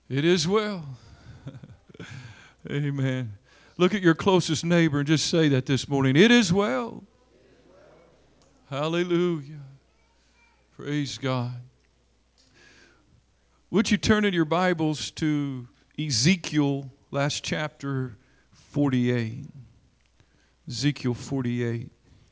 It is well. Amen. Look at your closest neighbor and just say that this morning. It is well. Hallelujah. Praise God. Would you turn in your Bibles to Ezekiel, last chapter 48. Ezekiel 48.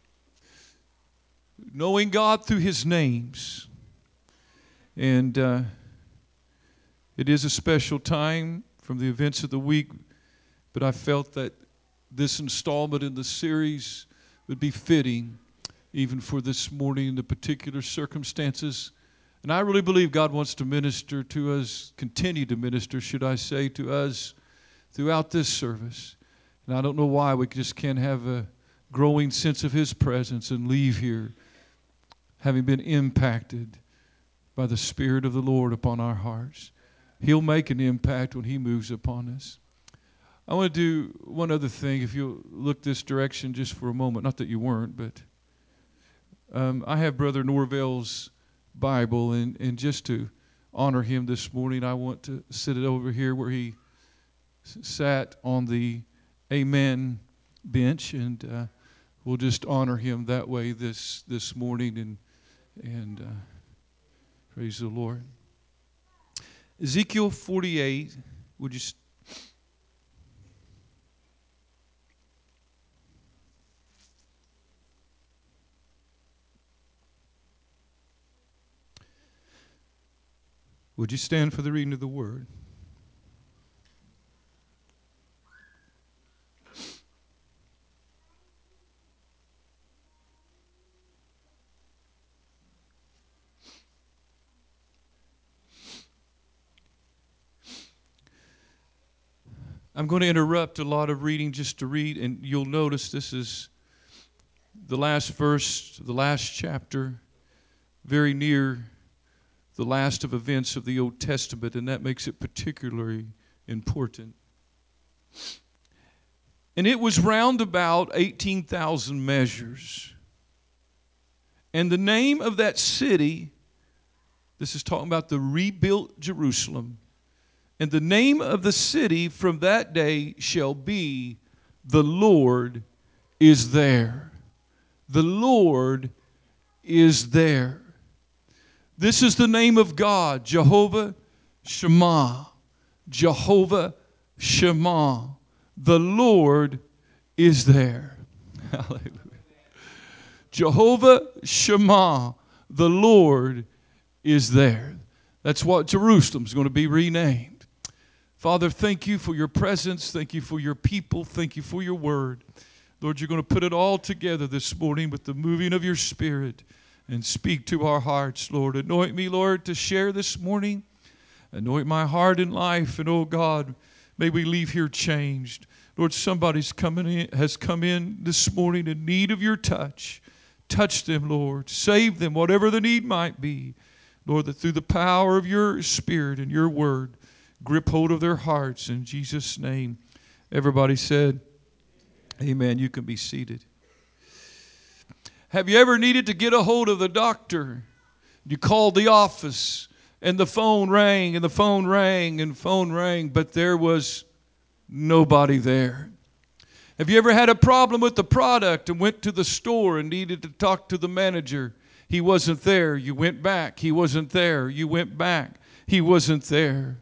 Knowing God through His names. And it is a special time from the events of the week, but I felt that this installment in the series would be fitting even for this morning, the particular circumstances. And I really believe God wants to minister to us, continue to minister, should I say, to us throughout this service. And I don't know why we just can't have a growing sense of His presence and leave here having been impacted by the Spirit of the Lord upon our hearts. He'll make an impact when He moves upon us. I want to do one other thing. If you'll look this direction just for a moment. Not that you weren't, but I have Brother Norvell's Bible, and just to honor him this morning, I want to sit it over here where he sat on the Amen bench, and we'll just honor him that way this morning, and praise the Lord. Ezekiel 48, would you would you stand for the reading of the word? I'm going to interrupt a lot of reading just to read, and you'll notice this is the last verse, the last chapter, very near the last of events of the Old Testament, and that makes it particularly important. And it was round about 18,000 measures. And the name of that city, this is talking about the rebuilt Jerusalem, and the name of the city from that day shall be, the Lord is there. The Lord is there. This is the name of God, Jehovah Shammah. Jehovah Shammah. The Lord is there. Hallelujah. Jehovah Shammah. The Lord is there. That's what Jerusalem's going to be renamed. Father, thank you for your presence. Thank you for your people. Thank you for your word. Lord, you're going to put it all together this morning with the moving of your Spirit and speak to our hearts, Lord. Anoint me, Lord, to share this morning. Anoint my heart and life. And, oh, God, may we leave here changed. Lord, somebody's has come in this morning in need of your touch. Touch them, Lord. Save them, whatever the need might be. Lord, that through the power of your Spirit and your word, grip hold of their hearts in Jesus' name. Everybody said, amen. You can be seated. Have you ever needed to get a hold of the doctor? You called the office, and the phone rang, and the phone rang, and the phone rang, but there was nobody there. Have you ever had a problem with the product and went to the store and needed to talk to the manager? He wasn't there. You went back. He wasn't there. You went back. He wasn't there.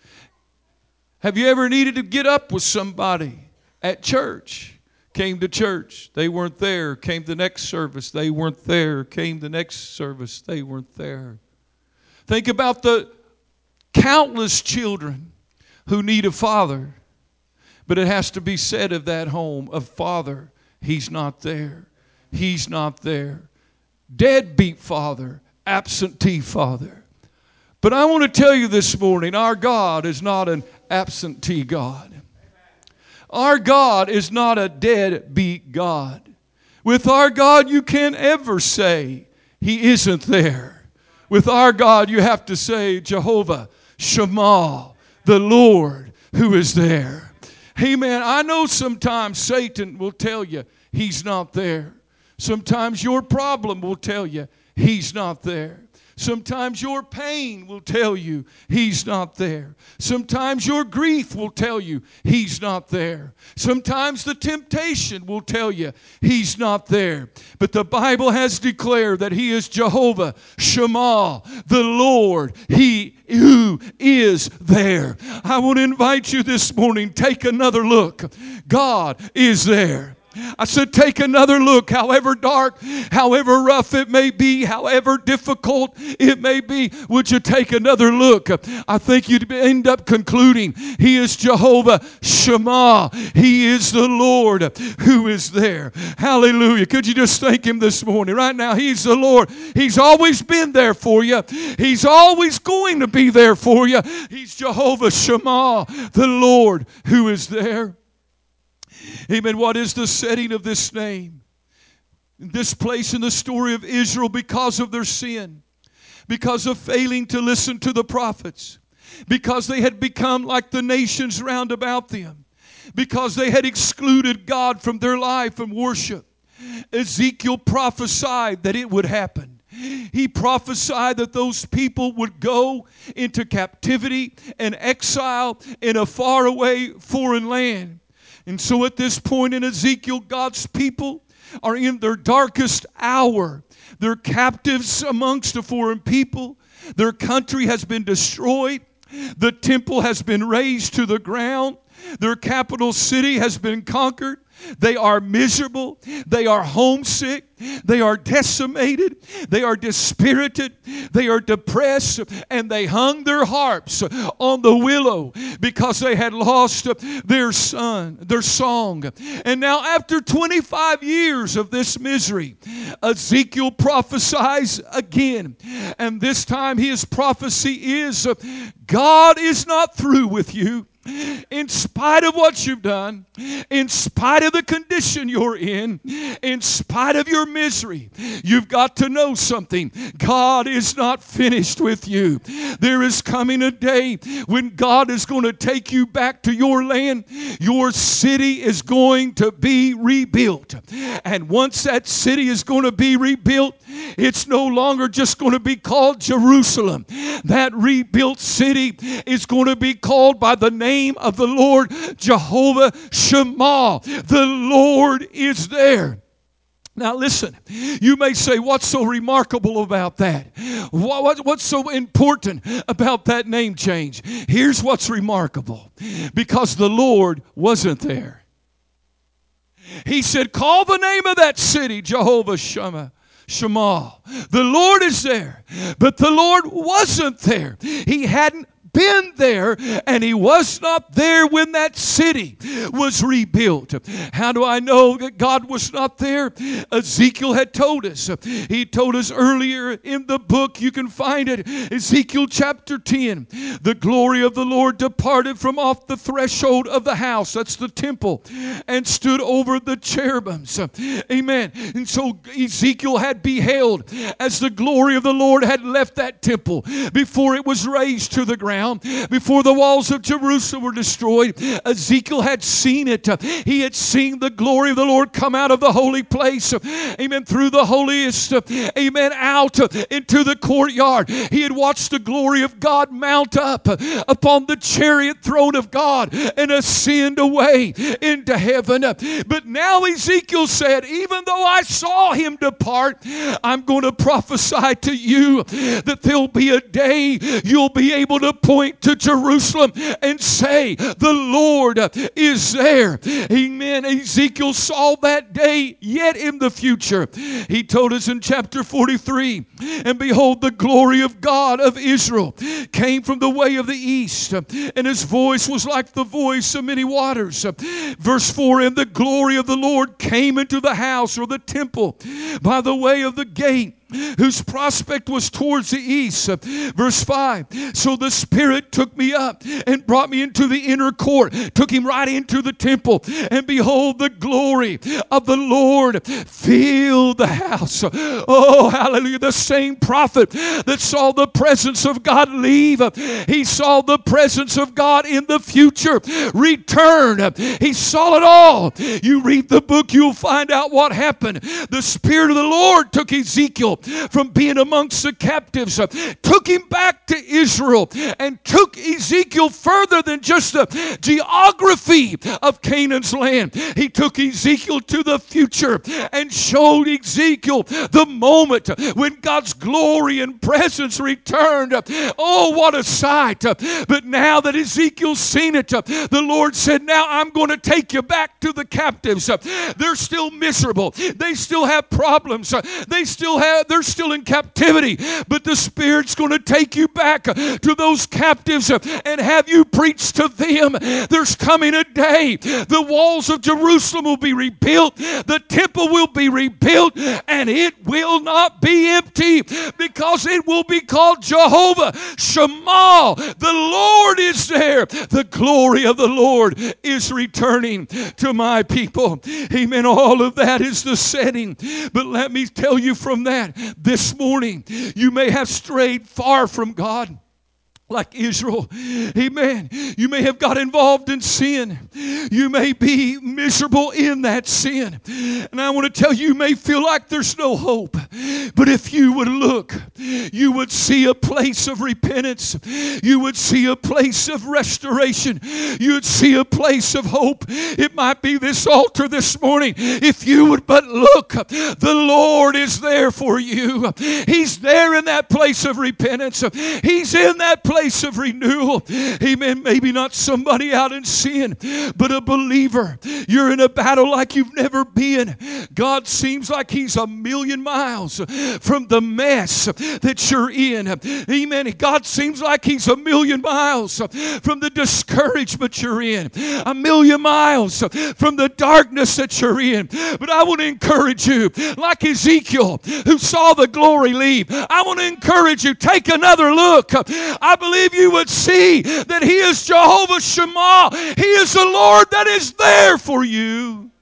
Have you ever needed to get up with somebody at church? Came to church, they weren't there. Came to the next service, they weren't there. Came to the next service, they weren't there. Think about the countless children who need a father. But it has to be said of that home, of father, he's not there. He's not there. Deadbeat father, absentee father. But I want to tell you this morning, our God is not an absentee God. Our God is not a deadbeat God. With our God, you can't ever say He isn't there. With our God, you have to say Jehovah Shammah, the Lord who is there. Amen. I know sometimes Satan will tell you He's not there. Sometimes your problem will tell you He's not there. Sometimes your pain will tell you He's not there. Sometimes your grief will tell you He's not there. Sometimes the temptation will tell you He's not there. But the Bible has declared that He is Jehovah Shammah, the Lord, He who is there. I want to invite you this morning, take another look. God is there. I said, take another look, however dark, however rough it may be, however difficult it may be. Would you take another look? I think you'd end up concluding He is Jehovah Shammah. He is the Lord who is there. Hallelujah. Could you just thank Him this morning? Right now, He's the Lord. He's always been there for you. He's always going to be there for you. He's Jehovah Shammah, the Lord who is there. Amen. What is the setting of this name? This place in the story of Israel, because of their sin, because of failing to listen to the prophets, because they had become like the nations round about them, because they had excluded God from their life and worship. Ezekiel prophesied that it would happen. He prophesied that those people would go into captivity and exile in a faraway foreign land. And so at this point in Ezekiel, God's people are in their darkest hour. They're captives amongst a foreign people. Their country has been destroyed. The temple has been razed to the ground. Their capital city has been conquered. They are miserable. They are homesick. They are decimated. They are dispirited. They are depressed. And they hung their harps on the willow because they had lost their song. And now after 25 years of this misery, Ezekiel prophesies again. And this time his prophecy is, God is not through with you. In spite of what you've done, in spite of the condition you're in spite of your misery, you've got to know something. God is not finished with you. There is coming a day when God is going to take you back to your land. Your city is going to be rebuilt. And once that city is going to be rebuilt, it's no longer just going to be called Jerusalem. That rebuilt city is going to be called by the name of the Lord, Jehovah Shammah. The Lord is there. Now listen, you may say, what's so remarkable about that? What's so important about that name change? Here's what's remarkable. Because the Lord wasn't there. He said, call the name of that city Jehovah Shammah. The Lord is there, but the Lord wasn't there. He hadn't been there, and He was not there when that city was rebuilt. How do I know that God was not there? Ezekiel had told us. He told us earlier in the book, you can find it, Ezekiel chapter 10. The glory of the Lord departed from off the threshold of the house, that's the temple, and stood over the cherubims. Amen. And so Ezekiel had beheld as the glory of the Lord had left that temple before it was raised to the ground. Before the walls of Jerusalem were destroyed, Ezekiel had seen it. He had seen the glory of the Lord come out of the holy place. Amen. Through the holiest. Amen. Out into the courtyard. He had watched the glory of God mount up upon the chariot throne of God and ascend away into heaven. But now Ezekiel said, even though I saw Him depart, I'm going to prophesy to you that there'll be a day you'll be able to point to Jerusalem and say, the Lord is there. Amen. Ezekiel saw that day yet in the future. He told us in chapter 43, and behold, the glory of God of Israel came from the way of the east, and His voice was like the voice of many waters. Verse 4, and the glory of the Lord came into the house or the temple by the way of the gate, whose prospect was towards the east. Verse 5, so the Spirit took me up and brought me into the inner court, took him right into the temple, and behold, the glory of the Lord filled the house. Oh, hallelujah. The same prophet that saw the presence of God leave, he saw the presence of God in the future return. He saw it all. You read the book, you'll find out what happened. The Spirit of the Lord took Ezekiel from being amongst the captives, took him back to Israel, and took Ezekiel further than just the geography of Canaan's land. He took Ezekiel to the future and showed Ezekiel the moment when God's glory and presence returned. Oh, what a sight. But now that Ezekiel's seen it, the Lord said, now I'm going to take you back to the captives. They're still miserable. They still have problems. They're still in captivity. But the Spirit's going to take you back to those captives and have you preach to them. There's coming a day the walls of Jerusalem will be rebuilt. The temple will be rebuilt, and it will not be empty, because it will be called Jehovah Shammah. The Lord is there. The glory of the Lord is returning to my people. Amen. All of that is the setting. But let me tell you from that, this morning, you may have strayed far from God, like Israel. Amen. You may have got involved in sin. You may be miserable in that sin. And I want to tell you, you may feel like there's no hope. But if you would look, you would see a place of repentance. You would see a place of restoration. You would see a place of hope. It might be this altar this morning. If you would but look, the Lord is there for you. He's there in that place of repentance. He's in that place of renewal. Amen. Maybe not somebody out in sin, but a believer. You're in a battle like you've never been. God seems like He's a million miles from the mess that you're in. Amen. God seems like He's a million miles from the discouragement you're in. A million miles from the darkness that you're in. But I want to encourage you, like Ezekiel, who saw the glory leave. I want to encourage you, take another look. I believe you would see that He is Jehovah Shammah. He is the Lord that is there for you.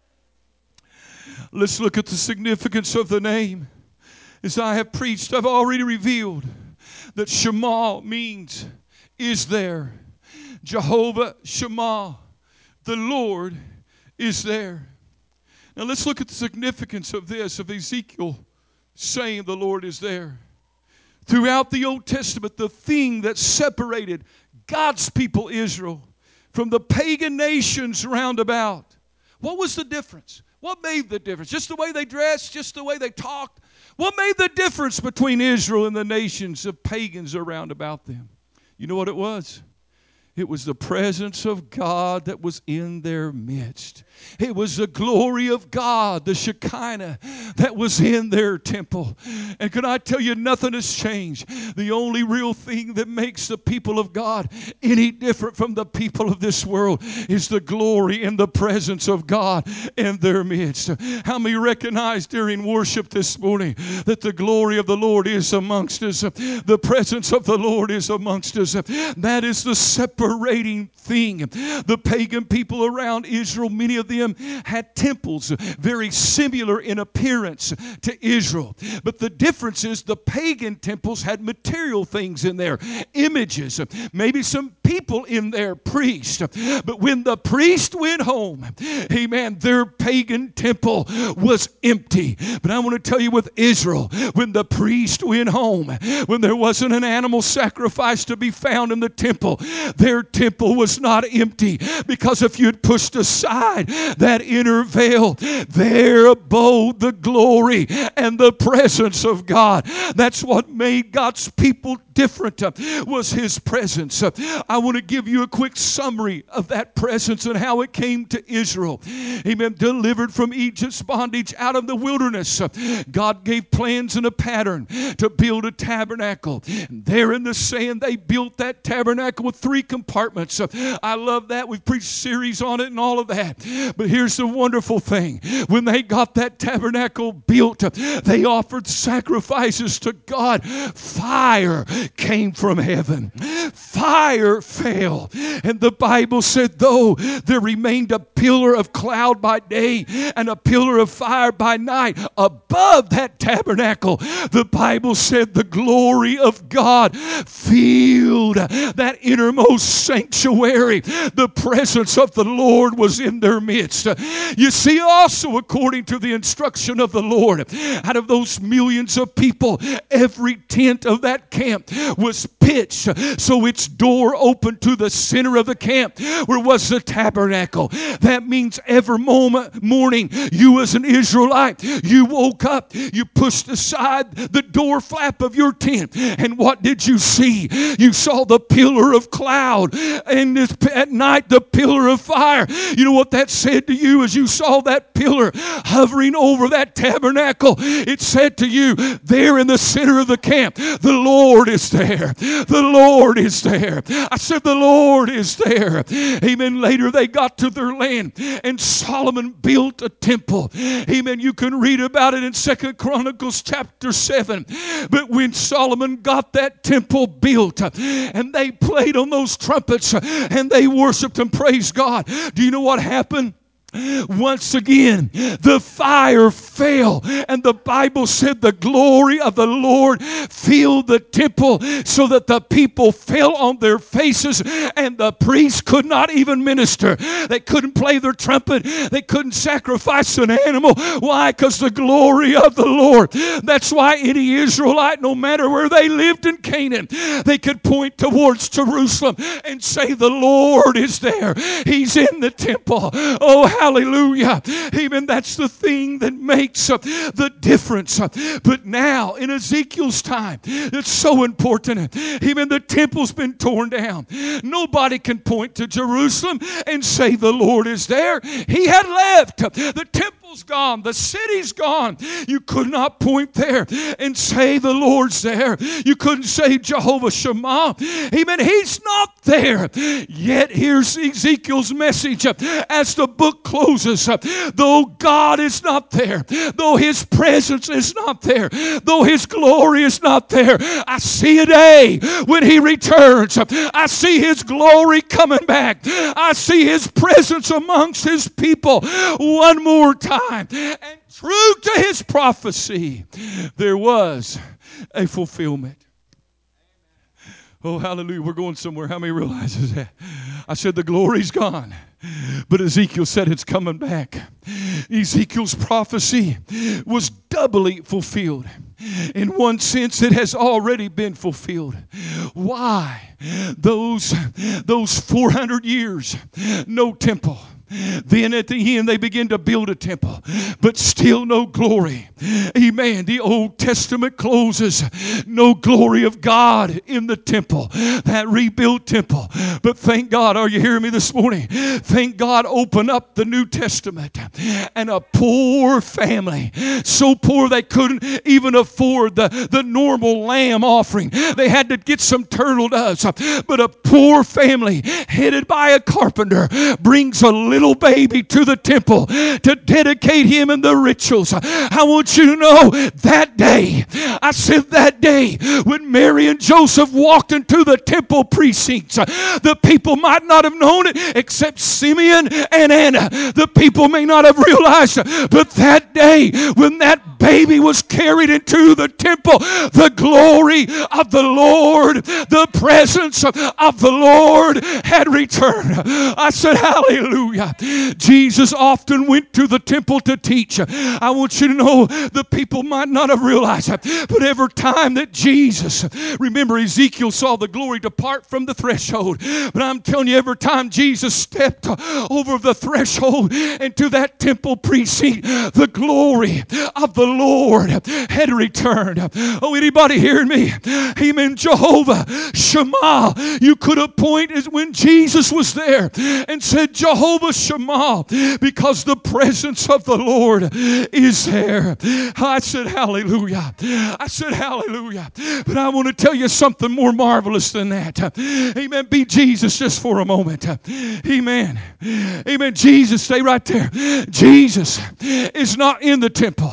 Let's look at the significance of the name. As I have preached, I've already revealed that Shammah means is there. Jehovah Shammah, the Lord is there. Now let's look at the significance of this, of Ezekiel saying the Lord is there. Throughout the Old Testament, the thing that separated God's people Israel from the pagan nations round about, what was the difference? What made the difference? Just the way they dressed? Just the way they talked? What made the difference between Israel and the nations of pagans around about them? You know what it was? It was the presence of God that was in their midst. It was the glory of God, the Shekinah, that was in their temple. And can I tell you, nothing has changed. The only real thing that makes the people of God any different from the people of this world is the glory and the presence of God in their midst. How many recognize during worship this morning that the glory of the Lord is amongst us? The presence of the Lord is amongst us. That is the separating thing. The pagan people around Israel, many of them had temples very similar in appearance to Israel. But the difference is the pagan temples had material things in there, images, maybe some people in there, priests. But when the priest went home, amen, their pagan temple was empty. But I want to tell you, with Israel, when the priest went home, when there wasn't an animal sacrifice to be found in the temple, their temple was not empty, because if you had pushed aside that inner veil, there abode the glory and the presence of God. That's what made God's people different, was His presence. I want to give you a quick summary of that presence and how it came to Israel. Amen. Delivered from Egypt's bondage out of the wilderness, God gave plans and a pattern to build a tabernacle. And there in the sand, they built that tabernacle with 3 compartments. I love that. We've preached series on it and all of that. But here's the wonderful thing. When they got that tabernacle built, they offered sacrifices to God. Fire came from heaven. fire fell. And the Bible said, though there remained a pillar of cloud by day and a pillar of fire by night above that tabernacle, the Bible said the glory of God filled that innermost sanctuary. The presence of the Lord was in their midst. You see, also according to the instruction of the Lord, out of those millions of people, every tent of that camp was pitched so its door opened to the center of the camp where was the tabernacle. That means every morning you as an Israelite, you woke up, you pushed aside the door flap of your tent, and what did you see? You saw the pillar of cloud, and at night the pillar of fire. You know what that said to you as you saw that pillar hovering over that tabernacle? It said to you, there in the center of the camp, the Lord is there. The Lord is there. I said, the Lord is there. Amen. Later they got to their land, and Solomon built a temple. Amen. You can read about it in 2 Chronicles chapter 7. But when Solomon got that temple built, and they played on those trumpets, and they worshiped and praised God, do you know what happened? Once again, the fire fell, and the Bible said the glory of the Lord filled the temple so that the people fell on their faces, and the priests could not even minister. They couldn't play their trumpet. They couldn't sacrifice an animal. Why? Because the glory of the Lord. That's why any Israelite, no matter where they lived in Canaan, they could point towards Jerusalem and say, the Lord is there. He's in the temple. Oh, hallelujah. Amen. That's the thing that makes the difference. But now, in Ezekiel's time, it's so important. Even the temple's been torn down. Nobody can point to Jerusalem and say the Lord is there. He had left. The temple's gone. The city's gone. You could not point there and say the Lord's there. You couldn't say Jehovah Shammah. Amen. He's not there. Yet here's Ezekiel's message as the book closes. Though God is not there, though His presence is not there, though His glory is not there, I see a day when He returns. I see His glory coming back. I see His presence amongst His people one more time. And true to His prophecy, there was a fulfillment. Oh, hallelujah. We're going somewhere. How many realizes that? I said the glory's gone, but Ezekiel said it's coming back. Ezekiel's prophecy was doubly fulfilled. In one sense, it has already been fulfilled. Why? Those 400 years, no temple. Then at the end they begin to build a temple, but still no glory. Amen. The Old Testament closes, no glory of God in the temple, that rebuilt temple. But thank God, are you hearing me this morning? Thank God open up the New Testament, and a poor family, so poor they couldn't even afford the normal lamb offering. They had to get some turtle doves. But a poor family headed by a carpenter brings a little baby to the temple to dedicate him in the rituals. I want you to know that day, I said that day when Mary and Joseph walked into the temple precincts, the people might not have known it except Simeon and Anna. The people may not have realized it, but that day when that baby was carried into the temple, the glory of the Lord, the presence of the Lord had returned. I said, hallelujah. Jesus often went to the temple to teach. I want you to know the people might not have realized it, but every time that Jesus, remember Ezekiel saw the glory depart from the threshold, but I'm telling you, every time Jesus stepped over the threshold into that temple precinct, the glory of the Lord had returned. Oh, anybody hearing me? Amen. Jehovah Shammah. You could have pointed when Jesus was there and said Jehovah Shammah, because the presence of the Lord is there. I said hallelujah. I said hallelujah. But I want to tell you something more marvelous than that. Amen. Be Jesus just for a moment. Amen. Amen. Jesus, stay right there. Jesus is not in the temple.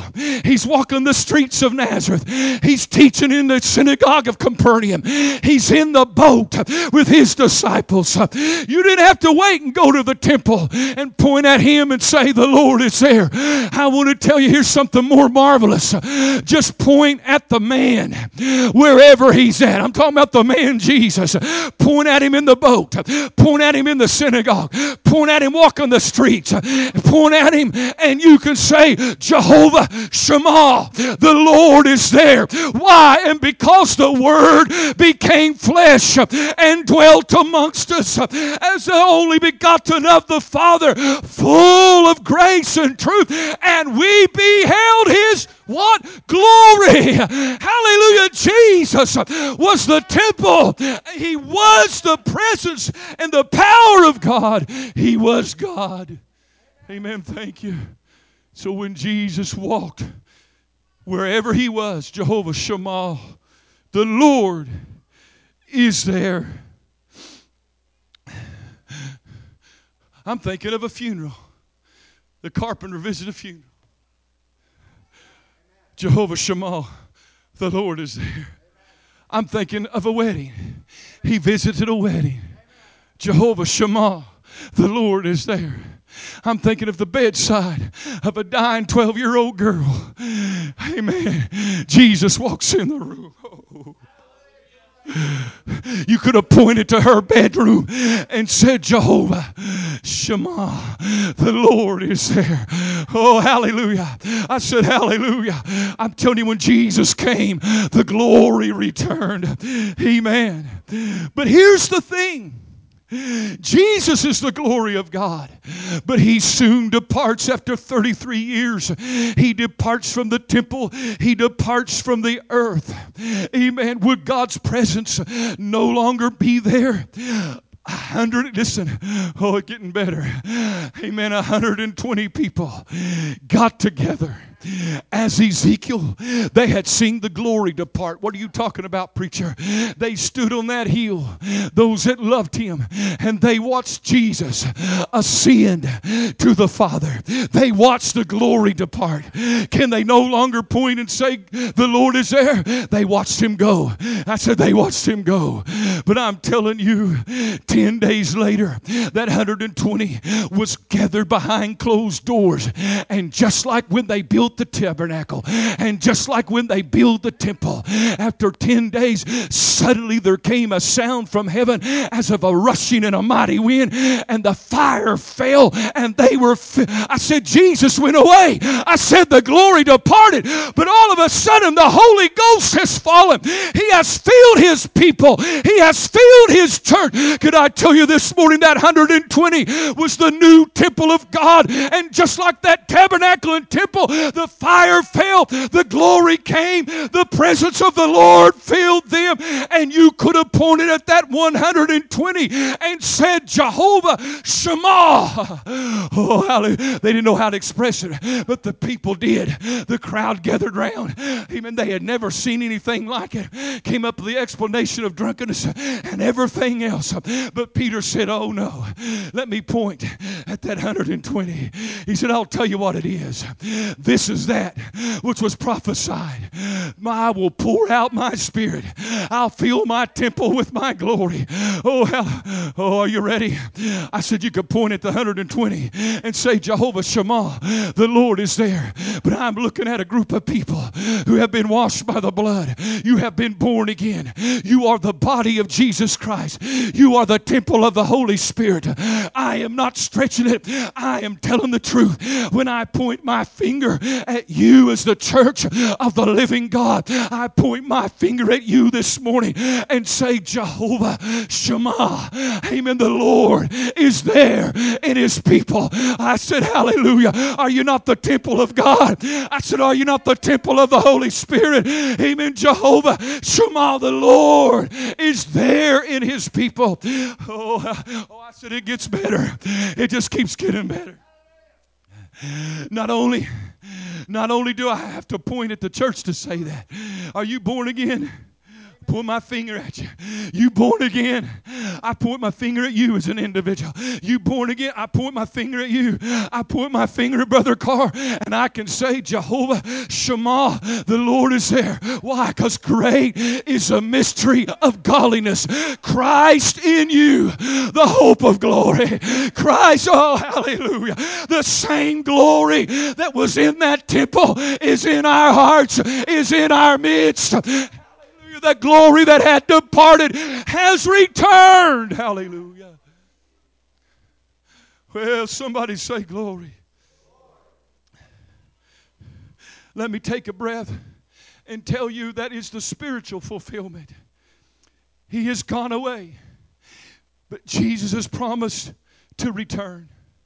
He's walking the streets of Nazareth. He's teaching in the synagogue of Capernaum. He's in the boat with his disciples. You didn't have to wait and go to the temple and point at him and say, the Lord is there. I want to tell you, here's something more marvelous. Just point at the man wherever he's at. I'm talking about the man Jesus. Point at him in the boat. Point at him in the synagogue. Point at him walking the streets. Point at him and you can say, Jehovah Shammah, the Lord is there. Why? And because the Word became flesh and dwelt amongst us as the only begotten of the Father, full of grace and truth, and we beheld His what? Glory. Hallelujah. Jesus was the temple. He was the presence and the power of God. He was God. Amen. Thank you. So when Jesus walked wherever He was, Jehovah Shammah, the Lord is there. I'm thinking of a funeral. The carpenter visited a funeral. Jehovah Shammah, the Lord is there. I'm thinking of a wedding. He visited a wedding. Jehovah Shammah, the Lord is there. I'm thinking of the bedside of a dying 12-year-old girl. Amen. Jesus walks in the room. Oh. You could have pointed to her bedroom and said, Jehovah Shammah, the Lord is there. Oh, hallelujah. I said, hallelujah. I'm telling you, when Jesus came, the glory returned. Amen. But here's the thing. Jesus is the glory of God, but He soon departs after 33 years. He departs from the temple. He departs from the earth. Amen. Would God's presence no longer be there? 100, listen, oh, it's getting better. Amen. 120 people got together. As Ezekiel, they had seen the glory depart. What are you talking about, preacher? They stood on that hill, those that loved Him, and they watched Jesus ascend to the Father. They watched the glory depart. Can they no longer point and say, the Lord is there? They watched Him go. I said, they watched Him go. But I'm telling you, 10 days later, that 120 was gathered behind closed doors. And just like when they built the tabernacle, and just like when they built the temple, after 10 days, suddenly there came a sound from heaven as of a rushing and a mighty wind, and the fire fell, and they were I said, Jesus went away. I said, the glory departed. But all of a sudden, the Holy Ghost has fallen. He has filled His people. He has filled His church. Could I tell you this morning, that 120 was the new temple of God, and just like that tabernacle and temple, the fire fell, the glory came, the presence of the Lord filled them, and you could have pointed at that 120 and said, Jehovah Shammah. Oh, hallelujah. They didn't know how to express it, but the people did. The crowd gathered round. Amen. They had never seen anything like it. Came up with the explanation of drunkenness and everything else. But Peter said, oh no, let me point at that 120. He said, I'll tell you what it is. This is that which was prophesied. I will pour out my Spirit. I'll fill my temple with my glory. Oh, are you ready? I said you could point at the 120 and say, Jehovah Shammah, the Lord is there. But I'm looking at a group of people who have been washed by the blood. You have been born again. You are the body of Jesus Christ. You are the temple of the Holy Spirit. I am not stretching it. I am telling the truth. When I point my finger at you as the church of the living God, I point my finger at you this morning and say, Jehovah Shammah. Amen. The Lord is there in His people. I said, hallelujah. Are you not the temple of God? I said, are you not the temple of the Holy Spirit? Amen. Jehovah Shammah, the Lord is there in His people. I said, it gets better. It just keeps getting better. Not only do I have to point at the church to say that. Are you born again? Pull my finger at you. You born again? I point my finger at you as an individual. You born again, I point my finger at you. I point my finger at Brother Carr, and I can say, Jehovah Shammah, the Lord is there. Why? Because great is a mystery of godliness. Christ in you, the hope of glory. Christ, oh hallelujah. The same glory that was in that temple is in our hearts, is in our midst. Hallelujah. That glory that had departed has returned. Hallelujah. Well, somebody say glory. Let me take a breath and tell you that is the spiritual fulfillment. He has gone away, but Jesus has promised to return.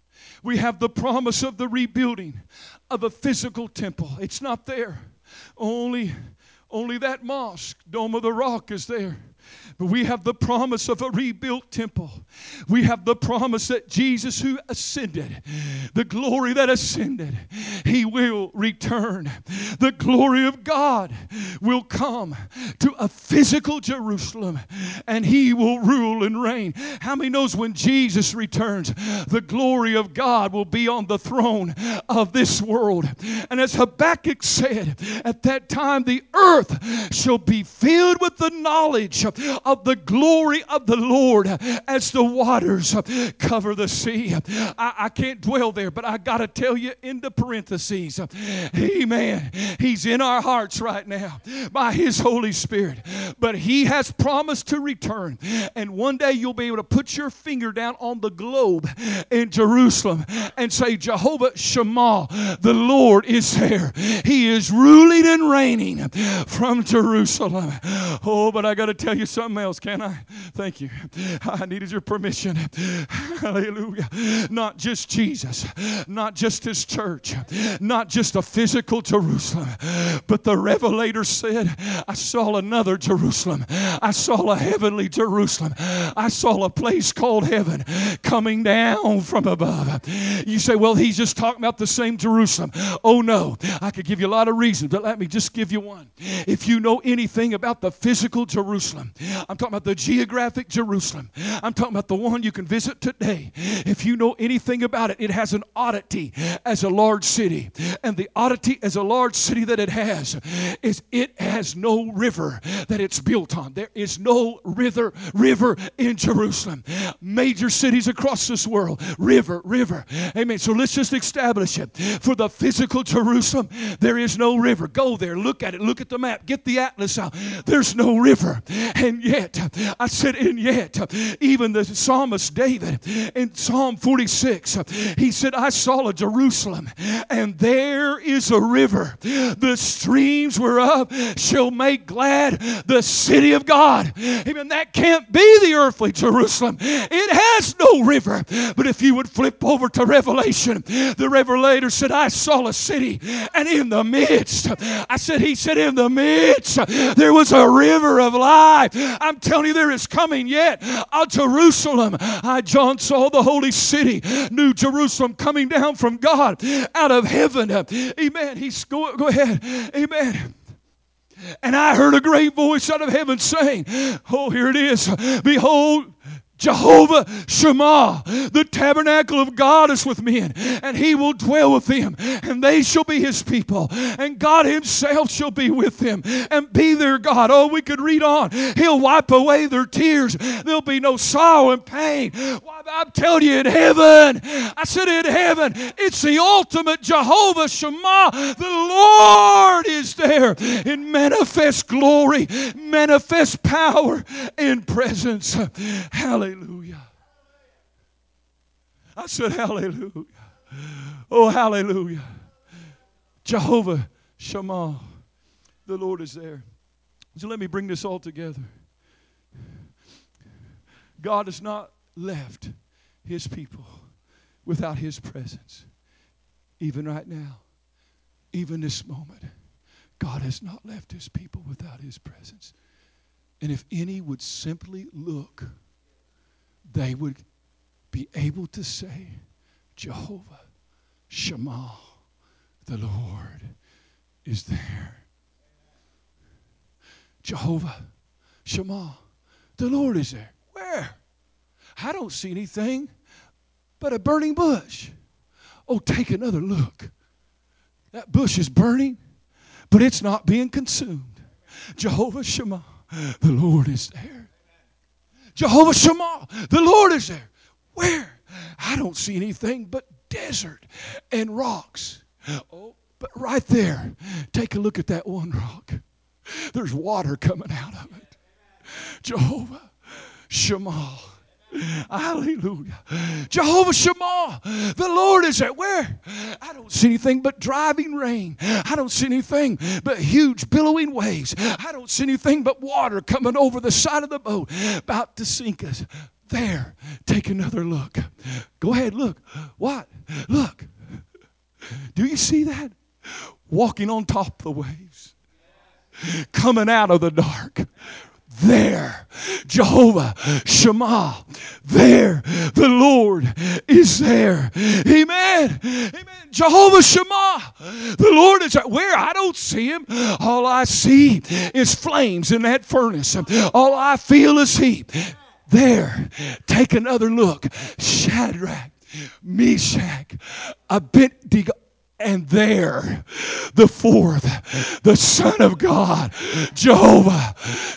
We have the promise of the rebuilding of a physical temple. It's not there. Only that mosque, Dome of the Rock, is there. But we have the promise of a rebuilt temple. We have the promise that Jesus who ascended, the glory that ascended, He will return. The glory of God will come to a physical Jerusalem, and He will rule and reign. How many knows when Jesus returns, the glory of God will be on the throne of this world? And as Habakkuk said, at that time the earth shall be filled with the knowledge of the glory of the Lord as the waters cover the sea. I can't dwell there, but I got to tell you in the parentheses, amen, He's in our hearts right now by His Holy Spirit. But He has promised to return. And one day you'll be able to put your finger down on the globe in Jerusalem and say, Jehovah Shammah, the Lord is there. He is ruling and reigning from Jerusalem. Oh, but I got to tell you something else, can I? Thank you. I needed your permission. Hallelujah. Not just Jesus, not just His church, not just a physical Jerusalem, but the Revelator said, I saw another Jerusalem. I saw a heavenly Jerusalem. I saw a place called heaven coming down from above. You say, well, he's just talking about the same Jerusalem. Oh, no. I could give you a lot of reasons, but let me just give you one. If you know anything about the physical Jerusalem, I'm talking about the geographic Jerusalem. I'm talking about the one you can visit today. If you know anything about it, it has an oddity as a large city. And the oddity as a large city that it has is it has no river that it's built on. There is no river in Jerusalem. Major cities across this world, river. Amen. So let's just establish it. For the physical Jerusalem, there is no river. Go there, look at it, look at the map, get the atlas out. There's no river. And yet, I said, even the psalmist David in Psalm 46, he said, I saw a Jerusalem, and there is a river. The streams whereof shall make glad the city of God. Amen. That can't be the earthly Jerusalem. It has no river. But if you would flip over to Revelation, the Revelator said, I saw a city, and in the midst, he said, in the midst, there was a river of life. I'm telling you, there is coming yet a Jerusalem. John saw the holy city, New Jerusalem, coming down from God out of heaven. Amen. Go ahead. Amen. And I heard a great voice out of heaven saying, oh, here it is. Behold, Jehovah Shammah, the tabernacle of God is with men, and He will dwell with them, and they shall be His people, and God Himself shall be with them and be their God. Oh, we could read on. He'll wipe away their tears. There'll be no sorrow and pain. Why, I'm telling you, in heaven, I said in heaven, it's the ultimate Jehovah Shammah. The Lord is there in manifest glory, manifest power and presence. Hallelujah. I said hallelujah. Oh, hallelujah. Jehovah Shammah. The Lord is there. So let me bring this all together. God has not left His people without His presence. Even right now, even this moment, God has not left His people without His presence. And if any would simply look, they would be able to say, Jehovah Shammah, the Lord is there. Jehovah Shammah, the Lord is there. Where? I don't see anything but a burning bush. Oh, take another look. That bush is burning, but it's not being consumed. Jehovah Shammah, the Lord is there. Jehovah Shammah, the Lord is there. Where? I don't see anything but desert and rocks. Oh, but right there, take a look at that one rock. There's water coming out of it. Jehovah Shammah. Hallelujah. Jehovah Shammah, the Lord is there. Where? I don't see anything but driving rain. I don't see anything but huge billowing waves. I don't see anything but water coming over the side of the boat about to sink us. There, take another look. Go ahead, look. What? Look. Do you see that? Walking on top of the waves. Coming out of the dark. There, Jehovah Shammah, there, the Lord is there. Amen. Amen. Jehovah Shammah, the Lord is there. Where? I don't see him. All I see is flames in that furnace. All I feel is heat. There, take another look. Shadrach, Meshach, Abednego. And there, the fourth, the Son of God, Jehovah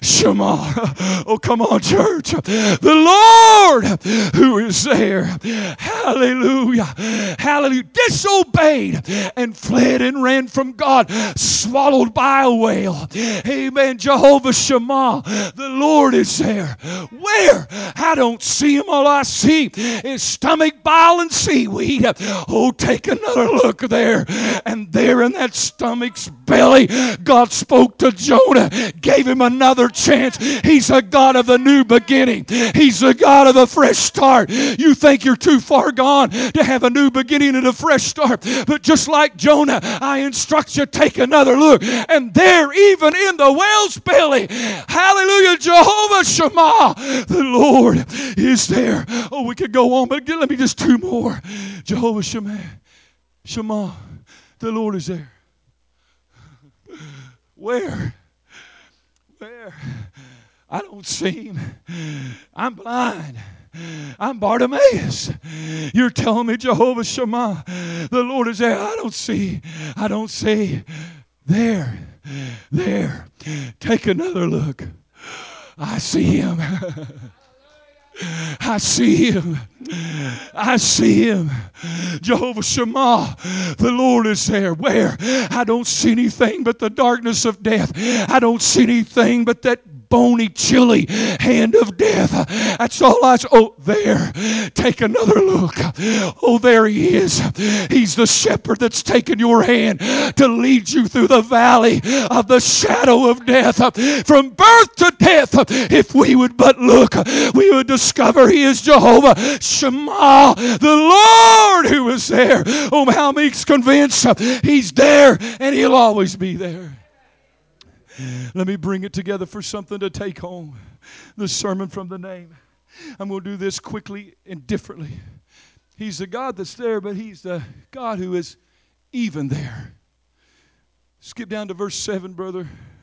Shammah. Oh, come on, church. The Lord who is there. Hallelujah. Hallelujah. Disobeyed and fled and ran from God, swallowed by a whale. Amen. Jehovah Shammah. The Lord is there. Where? I don't see him. All I see is stomach, bile, and seaweed. Oh, take another look there. And there in that stomach's belly, God spoke to Jonah, gave him another chance. He's a God of the new beginning. He's a God of the fresh start. You think you're too far gone to have a new beginning and a fresh start. But just like Jonah, I instruct you, take another look. And there, even in the whale's belly, hallelujah, Jehovah Shammah, the Lord is there. Oh, we could go on, but let me just two more. Jehovah Shammah, the Lord is there. Where? Where? I don't see him. I'm blind. I'm Bartimaeus. You're telling me Jehovah Shammah, the Lord is there. I don't see. There. Take another look. I see him. I see him. I see him. Jehovah Shammah, the Lord is there. Where? I don't see anything but the darkness of death. I don't see anything but that bony, chilly hand of death. That's all I see. Oh, there. Take another look. Oh, there he is. He's the shepherd that's taken your hand to lead you through the valley of the shadow of death. From birth to death, if we would but look, we would discover he is Jehovah Shammah, the Lord who is there. Oh, how me's convinced he's there and he'll always be there. Let me bring it together for something to take home. The sermon from the name. I'm going to do this quickly and differently. He's the God that's there, but he's the God who is even there. Skip down to verse 7, brother.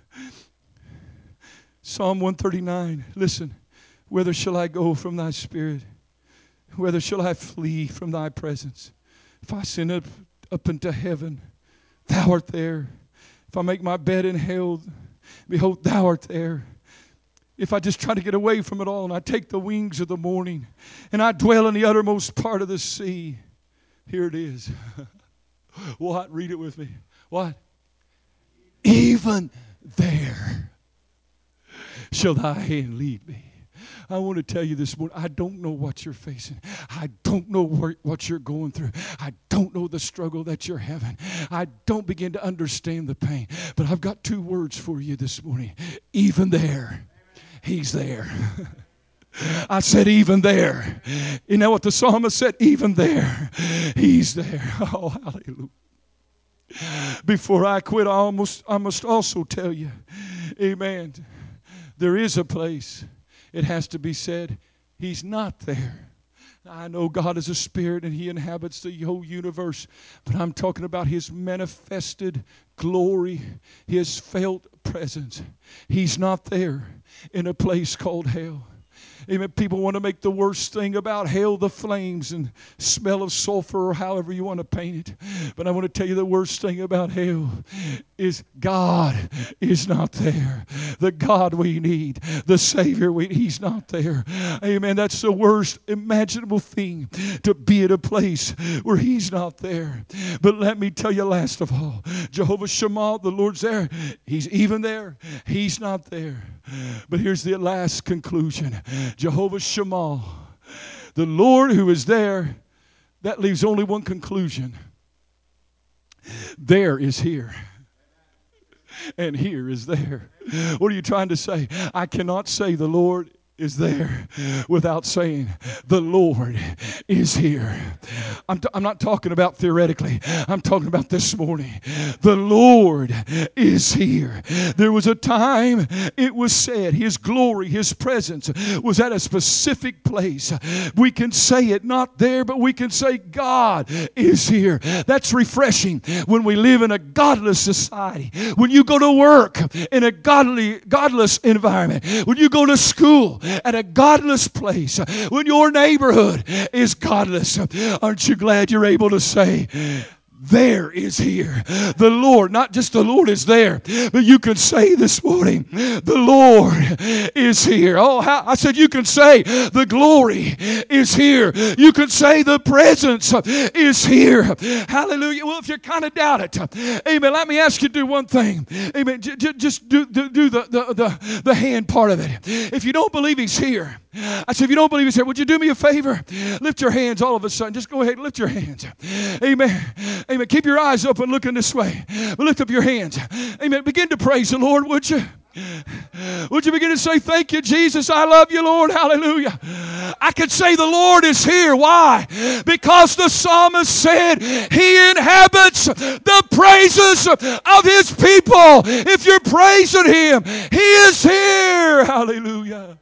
Psalm 139. Listen. Whither shall I go from thy spirit? Whither shall I flee from thy presence? If I ascend up into heaven, thou art there. If I make my bed in hell, behold, thou art there. If I just try to get away from it all and I take the wings of the morning and I dwell in the uttermost part of the sea, here it is. What? Read it with me. What? Even there shall thy hand lead me. I want to tell you this morning, I don't know what you're facing. I don't know what you're going through. I don't know the struggle that you're having. I don't begin to understand the pain. But I've got two words for you this morning. Even there, he's there. I said, even there. You know what the psalmist said? Even there, he's there. Oh, hallelujah. Before I quit, I must also tell you, amen, there is a place. It has to be said, he's not there. I know God is a spirit and he inhabits the whole universe, but I'm talking about his manifested glory, his felt presence. He's not there in a place called hell. Amen. People want to make the worst thing about hell the flames and smell of sulfur, or however you want to paint it. But I want to tell you the worst thing about hell is God is not there. The God we need, the Savior we need, He's not there. Amen. That's the worst imaginable thing, to be at a place where He's not there. But let me tell you, last of all, Jehovah Shammah, the Lord's there. He's even there. He's not there. But here's the last conclusion. Jehovah Shammah, the Lord who is there, that leaves only one conclusion. There is here, and here is there. What are you trying to say? I cannot say the Lord is there without saying the Lord is here. I'm not talking about theoretically. I'm talking about this morning. The Lord is here. There was a time it was said His glory, His presence was at a specific place. We can say it not there, but we can say God is here. That's refreshing when we live in a godless society. When you go to work in a godless environment. When you go to school at a godless place, when your neighborhood is godless, aren't you glad you're able to say, there is here the Lord? Not just the Lord is there, but you can say this morning, the Lord is here. Oh, I said you can say the glory is here. You can say the presence is here. Hallelujah. Well, if you kind of doubt it, amen, let me ask you to do one thing. Amen. Just do the hand part of it. If you don't believe He's here, I said, if you don't believe He's here, would you do me a favor? Lift your hands all of a sudden. Just go ahead and lift your hands. Amen. Amen. Keep your eyes open looking this way. But lift up your hands. Amen. Begin to praise the Lord, would you? Would you begin to say, thank you, Jesus. I love you, Lord. Hallelujah. I can say the Lord is here. Why? Because the psalmist said He inhabits the praises of His people. If you're praising Him, He is here. Hallelujah.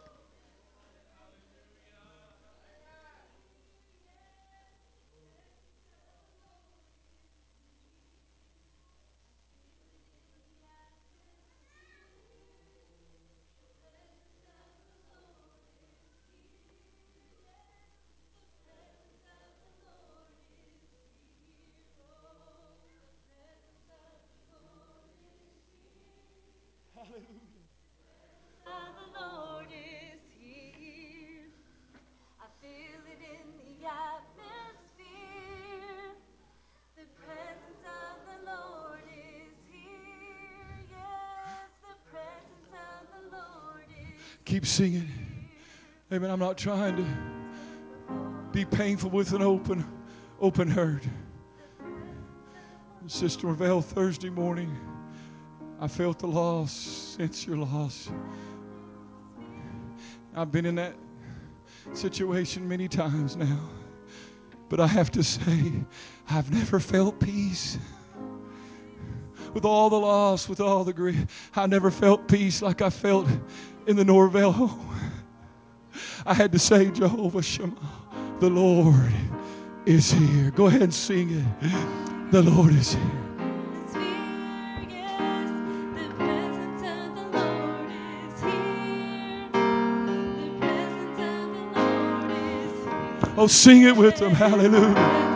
The Lord is here. I feel it in the atmosphere. The presence of the Lord is here. Yes, the presence of the Lord is Keep singing. Amen. I'm not trying to be painful with an open heart. Sister Ravel, Thursday morning, I felt the loss, sense your loss. I've been in that situation many times now. But I have to say, I've never felt peace. With all the loss, with all the grief, I never felt peace like I felt in the Norvell home. I had to say, Jehovah Shammah, the Lord is here. Go ahead and sing it. The Lord is here. Oh, sing it with them. Hallelujah.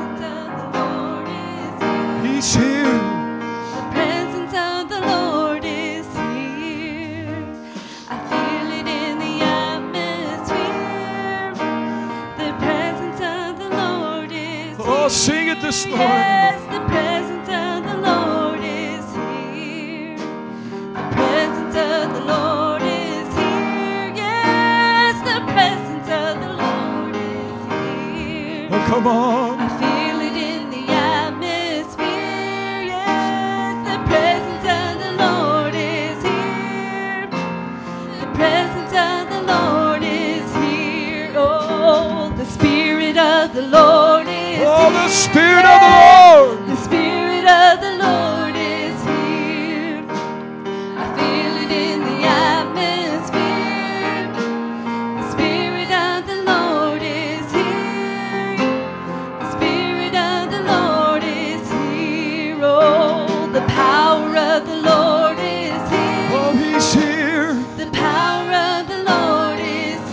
He's here. The presence of the Lord is here. I feel it in the atmosphere. The presence of the Lord is here. Oh, sing it this morning. Yes, the presence of the Lord is here. The presence of the Lord is here. Yes, the presence of the Lord is here. Oh, come on. I feel it in the atmosphere. Yes, the presence of the Lord is here. The presence of the Lord is here. Oh, the Spirit of the Lord is here. Oh, the Spirit of the Lord. The Spirit of the Lord is here. I feel it in the atmosphere. The Spirit of the Lord is here. The Spirit of the Lord is here. Oh, the power of the Lord is here. Oh, He's here. The power of the Lord is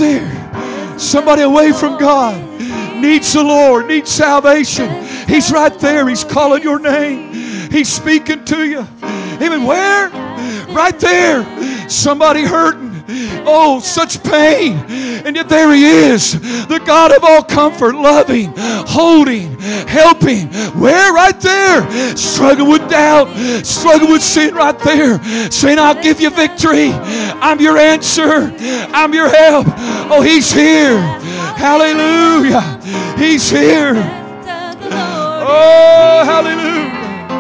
there. Somebody away from God needs the Lord, needs salvation. He's right there. He's calling your name. He's speaking to you. Amen. Where? Right there. Somebody hurting. Oh, such pain. And yet there He is, the God of all comfort, loving, holding, helping. Where? Right there. Struggling with doubt, struggling with sin right there. Saying, I'll give you victory. I'm your answer. I'm your help. Oh, He's here. Hallelujah. He's here. Oh, hallelujah.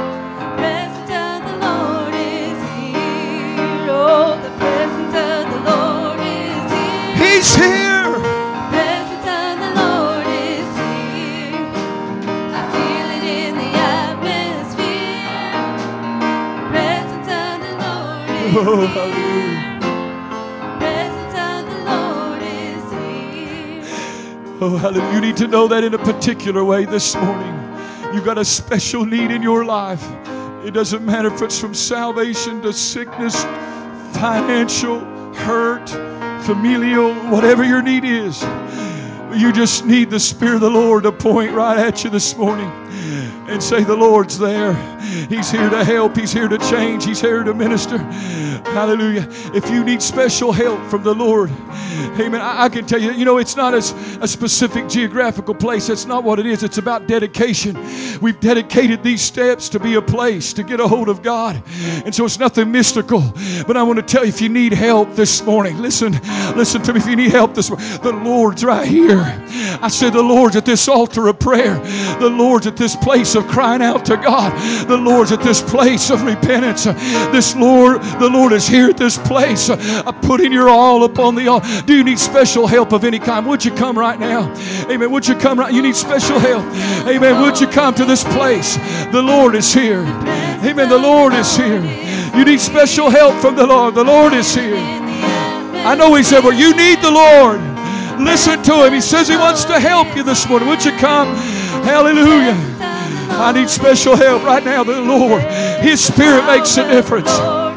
He's here. The presence of the Lord is here. I feel it in the atmosphere. The presence of the Lord is here. The presence of the Lord is here. Oh, hallelujah. You need to know that in a particular way this morning. You got a special need in your life. It doesn't matter if it's from salvation to sickness, financial, hurt, familial, whatever your need is. You just need the Spirit of the Lord to point right at you this morning and say, the Lord's there. He's here to help. He's here to change. He's here to minister. Hallelujah. If you need special help from the Lord, amen, I can tell you, it's not a specific geographical place. That's not what it is. It's about dedication. We've dedicated these steps to be a place to get a hold of God. And so it's nothing mystical. But I want to tell you, if you need help this morning, listen to me. If you need help this morning, the Lord's right here. I said the Lord's at this altar of prayer. The Lord's at this place of crying out to God. The Lord's at this place of repentance. The Lord is here at this place of putting your all upon the altar. Do you need special help of any kind? Would you come right now? Amen. Would you come right? You need special help. Amen. Would you come to this place? The Lord is here. Amen. The Lord is here. You need special help from the Lord. The Lord is here. I know He said, well, you need the Lord. Listen to Him. He says He wants to help you this morning. Would you come? Hallelujah. I need special help right now. The Lord, His Spirit makes a difference.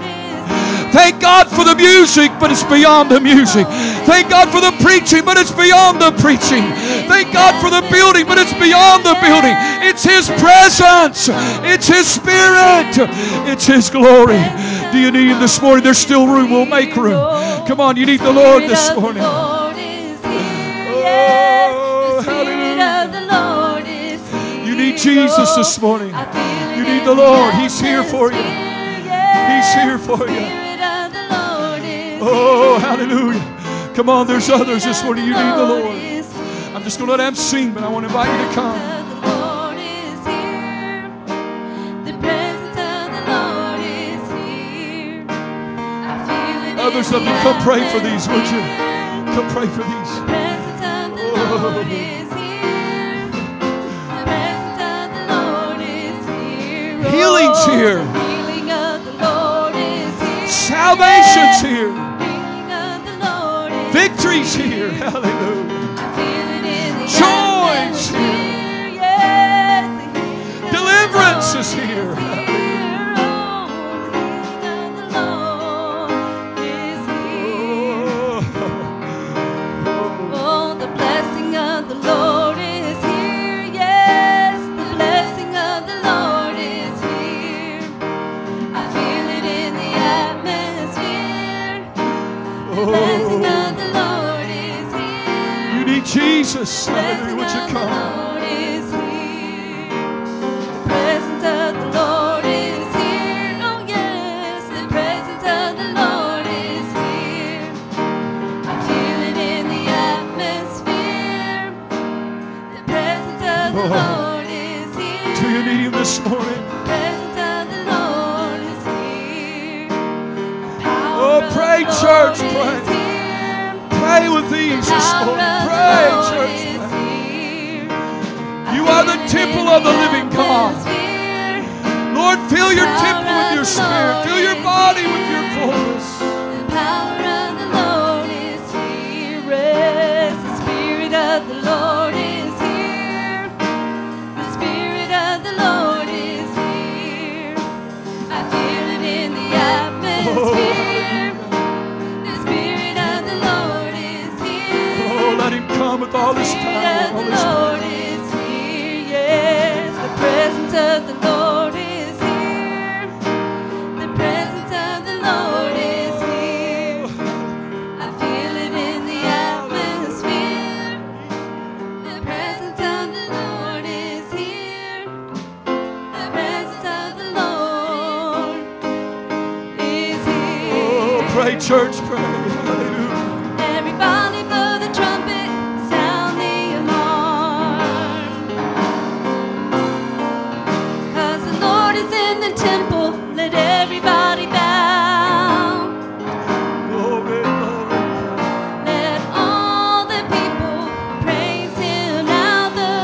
Thank God for the music, but it's beyond the music. Thank God for the preaching, but it's beyond the preaching. Thank God for the building, but it's beyond the building. It's His presence. It's His Spirit. It's His glory. Do you need Him this morning? There's still room. We'll make room. Come on, you need the Lord this morning. Oh, hallelujah. You need Jesus this morning. You need the Lord. He's here for you. He's here for you. Oh, hallelujah. Come on, there's others this morning. You need the Lord. I'm just going to let them sing, but I want to invite you to come. Others of you, come pray for these, would you? Come pray for these. Healing's here. Salvation's here. Victory's here. Hallelujah. Joy's here. Deliverance is here. Oh, the blessing of the Lord is here. Yes, the blessing of the Lord is here. I feel it in the atmosphere. The blessing of the Lord is here. You need Jesus. Hallelujah. Would you come? The presence of the Lord is here. Oh yes, the presence of the Lord is here. I feel it in the atmosphere. The presence of the Lord is here. Do you need Him this morning? The presence of the Lord is here. Oh, pray, church, pray. Pray with these this morning. Pray, church, pray. You are the temple of the living God. Lord, fill your temple with your Spirit. Fill your body with your fullness. The power of the Lord is here. Yes, the Spirit of the Lord is here. The Spirit of the Lord is here. I feel it in the atmosphere. The Spirit of the Lord is here. with all His Spirit power, of all the His Lord might. is here. Yes, the presence of the Lord is here. The presence of the Lord is here. I feel it in the atmosphere. The presence of the Lord is here. The presence of the Lord is here. Oh, pray, church, pray. Hallelujah. Everybody blow the trumpet, sound the alarm. 'Cause the Lord is in the temple, let everybody bow. Glory, glory. Let all the people praise Him now, the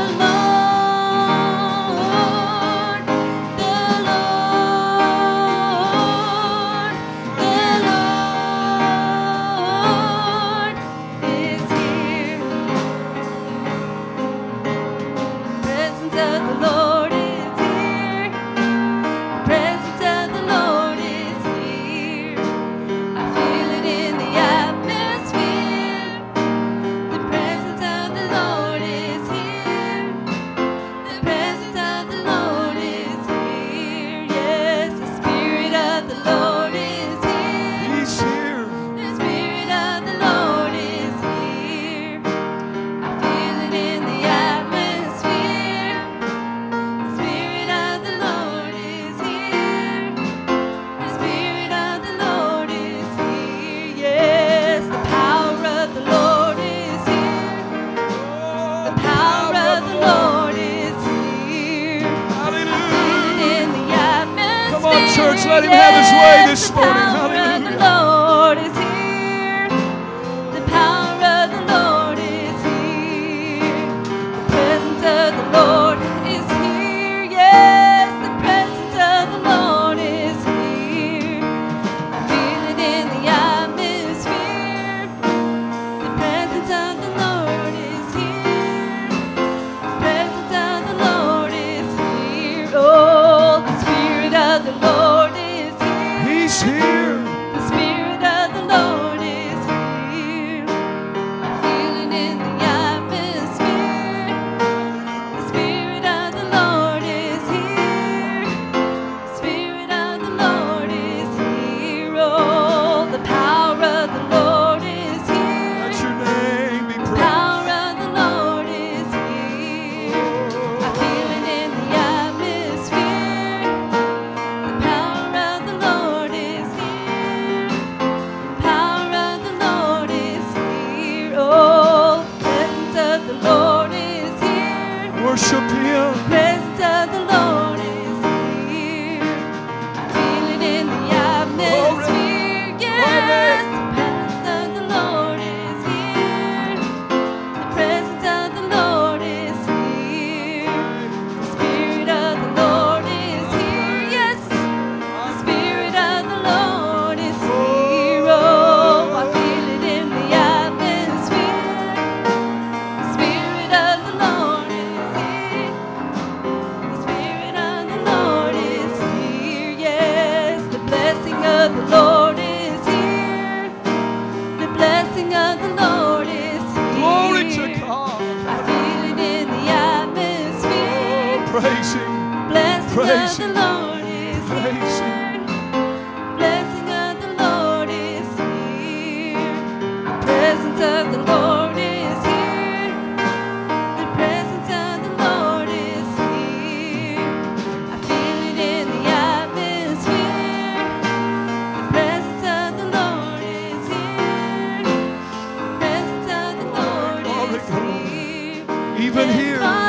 Lord, the Lord, the Lord is here. The presence of the Lord is here. The presence of the Lord is here. I feel it in the atmosphere. The presence of the Lord is here. The presence of the Lord is here. Yes, the Spirit of the Lord is here. He's here. The Spirit of the Lord is here. I feel it in the atmosphere. The Spirit of the Lord is here. The Spirit of the Lord is here. Yes, the power of the Lord is here. The power of the Lord is here. Hallelujah. In the atmosphere. Come on, church, let Him have His way this morning. The power of the Hallelujah. Lord is here. The power of the Lord is here. The presence of the Lord is here. Yes, the presence of the Lord is here. I feel it in the atmosphere. The presence of the Lord is here. The presence of the Lord is here. Oh, the Spirit of the Lord is here. He's here. The Spirit of the Lord is here. I feel it in the atmosphere. The Spirit of the Lord is here. The Spirit of the Lord is here. Oh, the power of the Lord is here. Let your name be The praised. power of the Lord is here. I feel it in the atmosphere. The power of the Lord is here. The power of the Lord is here. Oh, the presence of the Lord is here. Worship Him. The presence of the Lord is here. I feel it in the atmosphere. Yes, the presence of the Lord is here. The presence of the Lord is here. The Spirit of the Lord is here. Yes, the Spirit of the Lord is here. Oh, I feel it in the atmosphere. The Spirit of the Lord is here. The Spirit of the Lord is here. Yes, the blessing of the Lord is here. The blessing of the Lord is here. Glory to God. I feel it in the atmosphere. Oh, praise Him. Blessing Praise of the Him. Lord is Praise Him. here. Blessing of the Lord is here. The presence of the Lord is here. The presence of the Lord is here. I feel it in the atmosphere. The presence of the Lord is here. The presence of the Lord Glory, is glory. here. Even here.